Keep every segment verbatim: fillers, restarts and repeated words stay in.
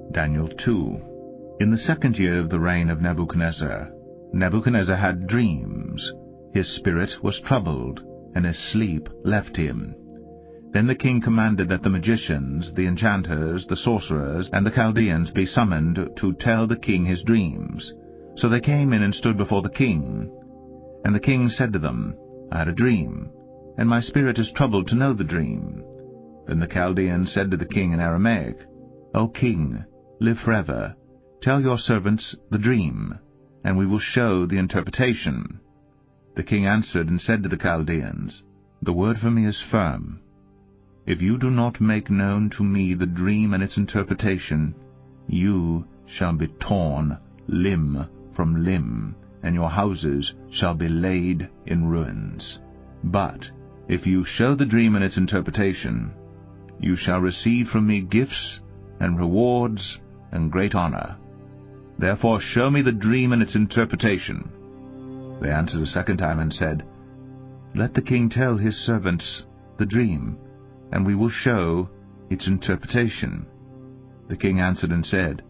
Daniel two. In the second year of the reign of Nebuchadnezzar, Nebuchadnezzar had dreams. His spirit was troubled, and his sleep left him. Then the king commanded that the magicians, the enchanters, the sorcerers, and the Chaldeans be summoned to tell the king his dreams. So they came in and stood before the king. And the king said to them, I had a dream, and my spirit is troubled to know the dream. Then the Chaldeans said to the king in Aramaic, O king, live forever. Tell your servants the dream, and we will show the interpretation. The king answered and said to the Chaldeans, The word for me is firm. If you do not make known to me the dream and its interpretation, you shall be torn limb from limb, and your houses shall be laid in ruins. But if you show the dream and its interpretation, you shall receive from me gifts and rewards and great honor. Therefore show me the dream and its interpretation. They answered a second time and said, Let the king tell his servants the dream, and we will show its interpretation. The king answered and said,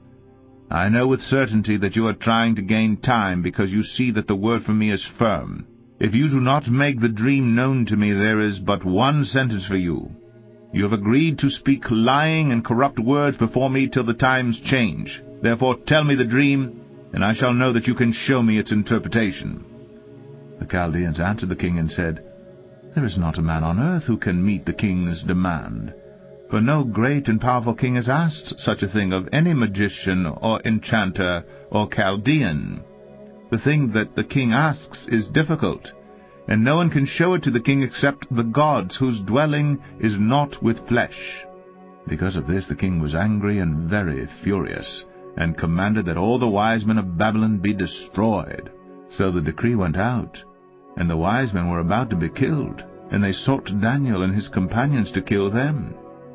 I know with certainty that you are trying to gain time, because you see that the word from me is firm. If you do not make the dream known to me, there is but one sentence for you. You have agreed to speak lying and corrupt words before me till the times change. Therefore tell me the dream, and I shall know that you can show me its interpretation. The Chaldeans answered the king and said, There is not a man on earth who can meet the king's demand. For no great and powerful king has asked such a thing of any magician or enchanter or Chaldean. The thing that the king asks is difficult, and no one can show it to the king except the gods, whose dwelling is not with flesh. Because of this the king was angry and very furious, and commanded that all the wise men of Babylon be destroyed. So the decree went out, and the wise men were about to be killed, and they sought Daniel and his companions to kill them.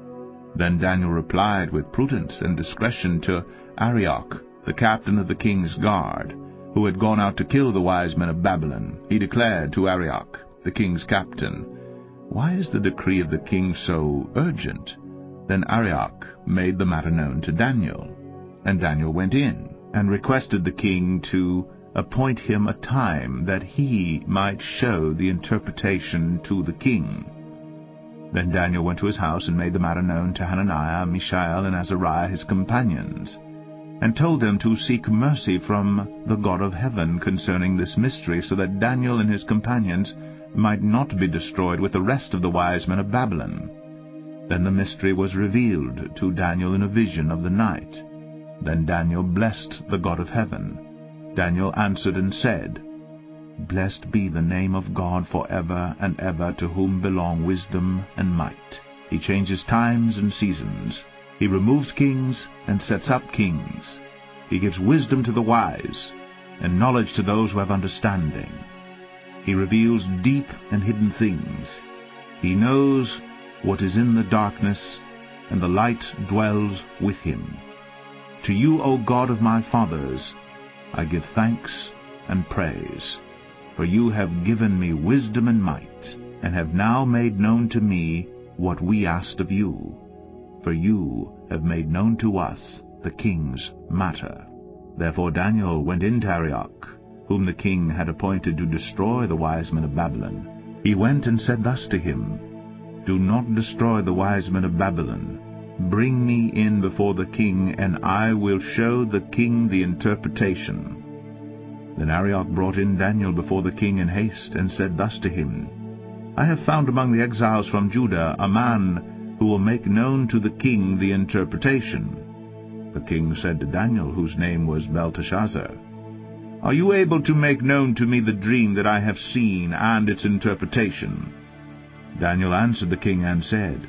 Then Daniel replied with prudence and discretion to Arioch, the captain of the king's guard, who had gone out to kill the wise men of Babylon. He declared to Arioch, the king's captain, Why is the decree of the king so urgent? Then Arioch made the matter known to Daniel. And Daniel went in, and requested the king to appoint him a time that he might show the interpretation to the king. Then Daniel went to his house and made the matter known to Hananiah, Mishael, and Azariah his companions, and told them to seek mercy from the God of heaven concerning this mystery, so that Daniel and his companions might not be destroyed with the rest of the wise men of Babylon. Then the mystery was revealed to Daniel in a vision of the night. Then Daniel blessed the God of heaven. Daniel answered and said, Blessed be the name of God forever and ever, to whom belong wisdom and might. He changes times and seasons. He removes kings and sets up kings. He gives wisdom to the wise, and knowledge to those who have understanding. He reveals deep and hidden things. He knows what is in the darkness, and the light dwells with him. To you, O God of my fathers, I give thanks and praise. For you have given me wisdom and might, and have now made known to me what we asked of you. For you have made known to us the king's matter. Therefore Daniel went in to Arioch, whom the king had appointed to destroy the wise men of Babylon. He went and said thus to him, Do not destroy the wise men of Babylon. Bring me in before the king, and I will show the king the interpretation. Then Arioch brought in Daniel before the king in haste, and said thus to him, I have found among the exiles from Judah a man who will make known to the king the interpretation. The king said to Daniel, whose name was Belteshazzar, Are you able to make known to me the dream that I have seen, and its interpretation? Daniel answered the king and said,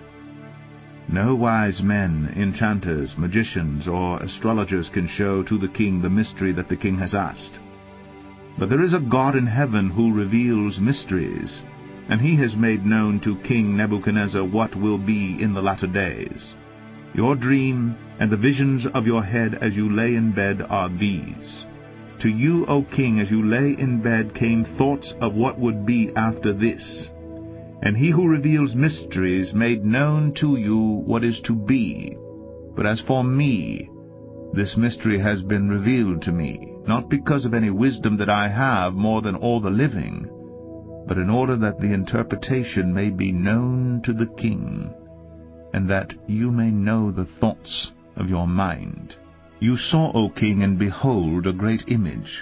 No wise men, enchanters, magicians, or astrologers can show to the king the mystery that the king has asked. But there is a God in heaven who reveals mysteries, and he has made known to King Nebuchadnezzar what will be in the latter days. Your dream and the visions of your head as you lay in bed are these. To you, O king, as you lay in bed came thoughts of what would be after this. And he who reveals mysteries made known to you what is to be. But as for me, This mystery has been revealed to me, not because of any wisdom that I have more than all the living, but in order that the interpretation may be known to the king, and that you may know the thoughts of your mind. You saw, O king, and behold, a great image.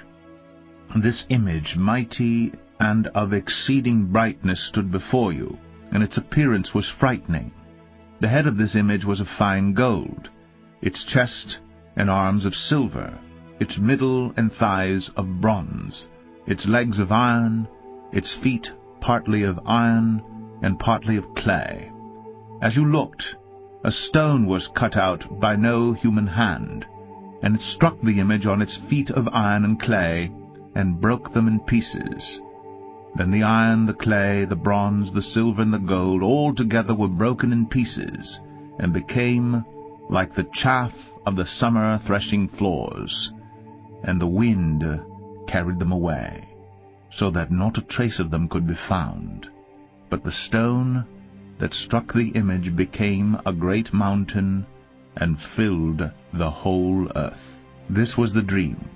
This image, mighty and of exceeding brightness, stood before you, and its appearance was frightening. The head of this image was of fine gold, its chest and arms of silver, its middle and thighs of bronze, its legs of iron, its feet partly of iron and partly of clay. As you looked, a stone was cut out by no human hand, and it struck the image on its feet of iron and clay, and broke them in pieces. Then the iron, the clay, the bronze, the silver, and the gold all together were broken in pieces, and became like the chaff of the summer threshing floors, and the wind carried them away, so that not a trace of them could be found. But the stone that struck the image became a great mountain, and filled the whole earth. This was the dream.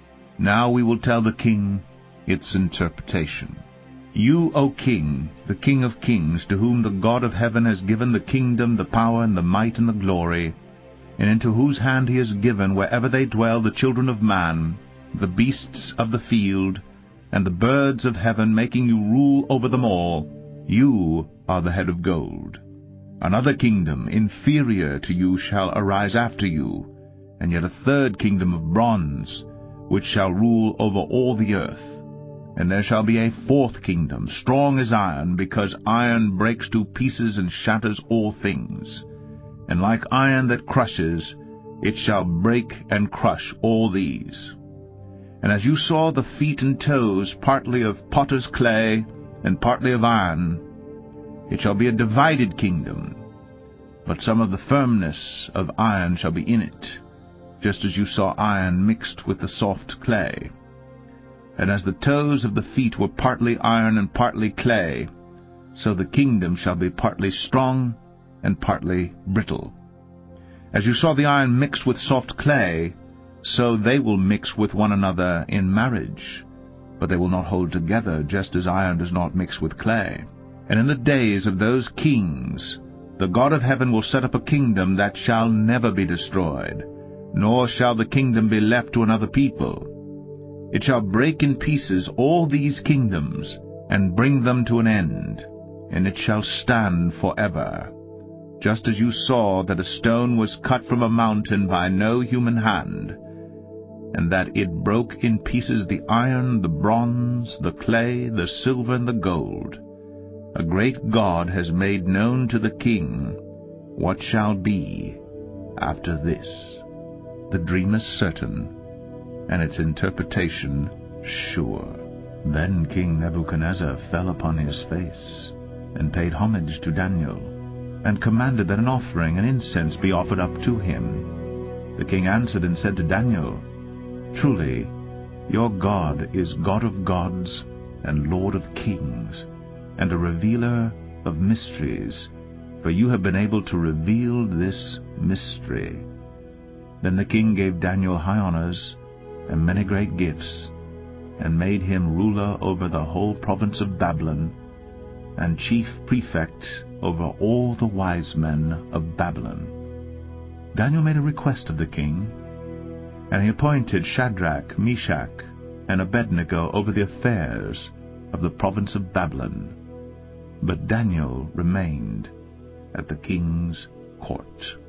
Now we will tell the king its interpretation. You, O king, the King of kings, to whom the God of heaven has given the kingdom, the power, and the might, and the glory, and into whose hand he has given, wherever they dwell, the children of man, the beasts of the field, and the birds of heaven, making you rule over them all, you are the head of gold. Another kingdom, inferior to you, shall arise after you, and yet a third kingdom of bronze, which shall rule over all the earth. And there shall be a fourth kingdom, strong as iron, because iron breaks to pieces and shatters all things. And like iron that crushes, it shall break and crush all these. And as you saw the feet and toes, partly of potter's clay, and partly of iron, it shall be a divided kingdom, but some of the firmness of iron shall be in it, just as you saw iron mixed with the soft clay. And as the toes of the feet were partly iron and partly clay, so the kingdom shall be partly strong and partly brittle. As you saw the iron mixed with soft clay, so they will mix with one another in marriage, but they will not hold together, just as iron does not mix with clay. And in the days of those kings, the God of heaven will set up a kingdom that shall never be destroyed, nor shall the kingdom be left to another people. It shall break in pieces all these kingdoms, and bring them to an end, and it shall stand forever. Just as you saw that a stone was cut from a mountain by no human hand, and that it broke in pieces the iron, the bronze, the clay, the silver, and the gold, a great God has made known to the king what shall be after this. The dream is certain, and its interpretation sure. Then King Nebuchadnezzar fell upon his face, and paid homage to Daniel, and commanded that an offering and incense be offered up to him. The king answered and said to Daniel, Truly, your God is God of gods, and Lord of kings, and a revealer of mysteries, for you have been able to reveal this mystery. Then the king gave Daniel high honors, and many great gifts, and made him ruler over the whole province of Babylon, and chief prefect over all the wise men of Babylon. Daniel made a request of the king, and he appointed Shadrach, Meshach, and Abednego over the affairs of the province of Babylon. But Daniel remained at the king's court.